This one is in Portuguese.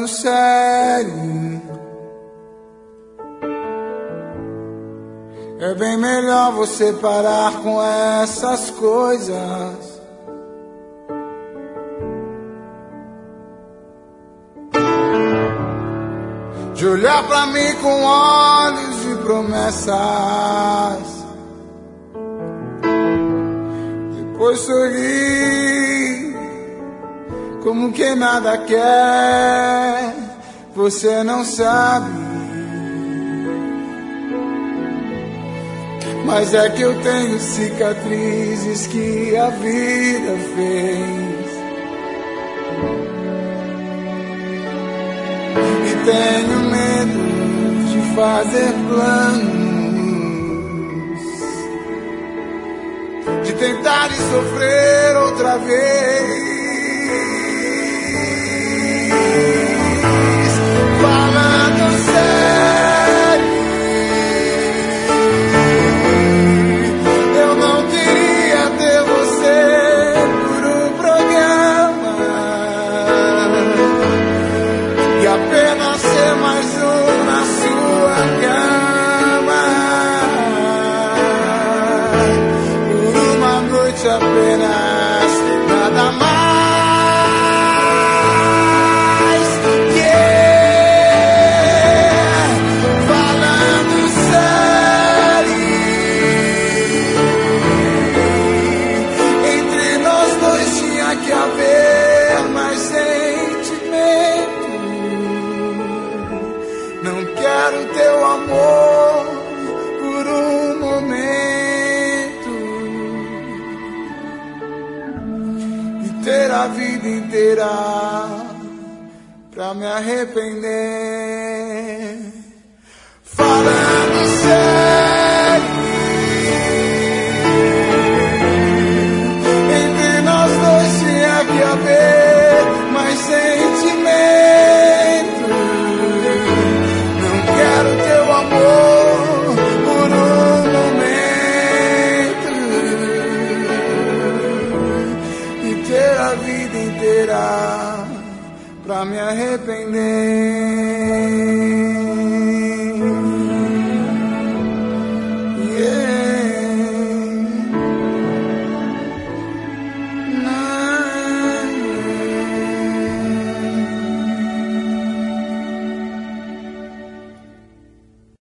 falando sério, é bem melhor você parar com essas coisas. De olhar pra mim com olhos de promessas, depois sorrir como quem nada quer. Você não sabe, mas é que eu tenho cicatrizes que a vida fez. E tenho medo de fazer planos, de tentar e sofrer outra vez. Falando sério, eu não queria ter você por um programa e apenas ser mais um na sua cama, por uma noite apenas, nada mais. Falando sério, entre nós dois tinha que haver mais sentimento. Não quero teu amor por um momento e ter a vida inteira pra me arrepender. Falando sério, entre nós dois tinha que haver mais sentimento. Não quero teu amor por um momento e ter a vida inteira pra me arrepender.